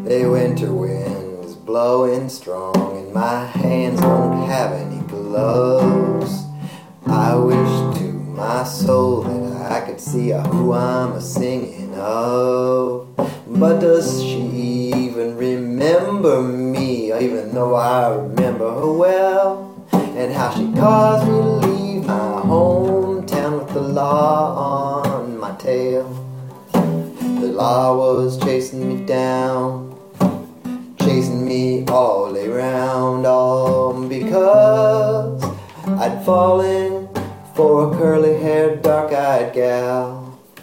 The winter wind is blowing strong and my hands don't have any gloves. I wish to my soul that I could see who I'm a-singing of. But does she even remember me, even though I remember her well? And how she caused me to leave my hometown with the law on my tail. The law was chasing me down, chasing me all around, all because I'd fallen for a curly-haired, dark-eyed gal.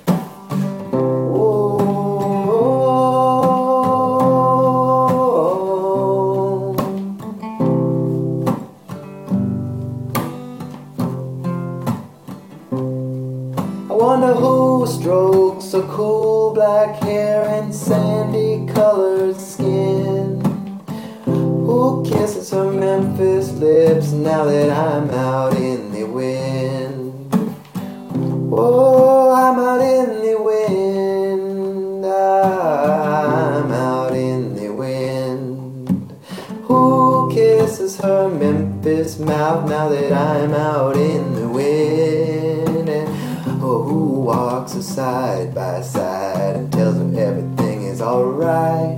I wonder who strokes her cool black hair and sandy colored skin. Who kisses her Memphis lips now that I'm out in the wind? Oh, I'm out in the wind, I'm out in the wind. Who kisses her Memphis mouth now that I'm out in the wind? And oh, who walks her side by side and tells her everything is alright?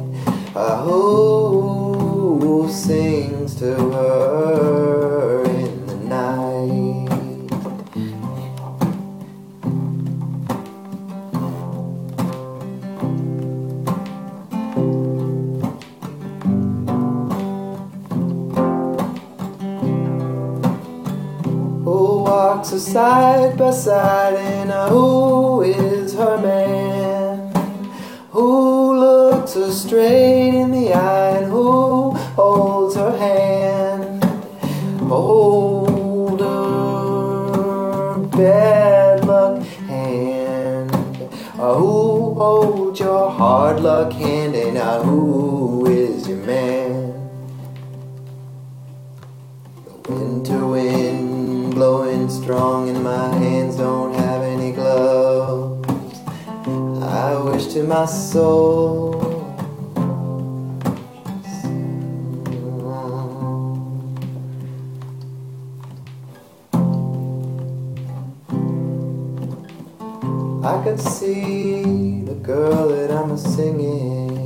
Who sings to her in the night? Who walks her side by side and who is her man? Who looks her straight in the eye and who holds her hand? Hold her bad luck hand. Who holds your hard luck hand and who is your man? The winter wind blowing strong and my hands don't have any gloves. I wish to my soul I could see the girl that I'm a-singing